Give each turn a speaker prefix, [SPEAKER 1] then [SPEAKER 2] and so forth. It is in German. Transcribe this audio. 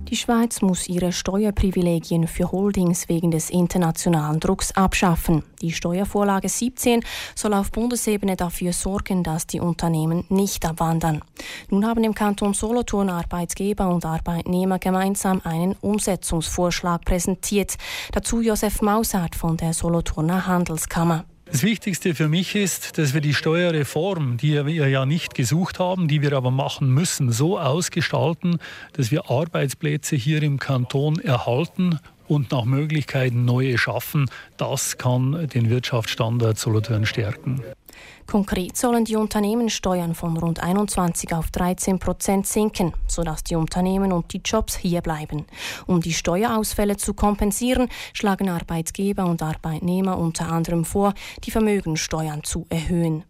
[SPEAKER 1] Die Schweiz muss ihre Steuerprivilegien für Holdings wegen des internationalen Drucks abschaffen. Die Steuervorlage 17 soll auf Bundesebene dafür sorgen, dass die Unternehmen nicht abwandern. Nun haben im Kanton Solothurn Arbeitgeber und Arbeitnehmer gemeinsam einen Umsetzungsvorschlag präsentiert. Dazu Josef Mausart von der Solothurner Handelskammer.
[SPEAKER 2] Das Wichtigste für mich ist, dass wir die Steuerreform, die wir ja nicht gesucht haben, die wir aber machen müssen, so ausgestalten, dass wir Arbeitsplätze hier im Kanton erhalten und nach Möglichkeiten neue schaffen. Das kann den Wirtschaftsstandort Solothurn stärken.
[SPEAKER 1] Konkret sollen die Unternehmenssteuern von rund 21 auf 13% sinken, sodass die Unternehmen und die Jobs hier bleiben. Um die Steuerausfälle zu kompensieren, schlagen Arbeitgeber und Arbeitnehmer unter anderem vor, die Vermögenssteuern zu erhöhen.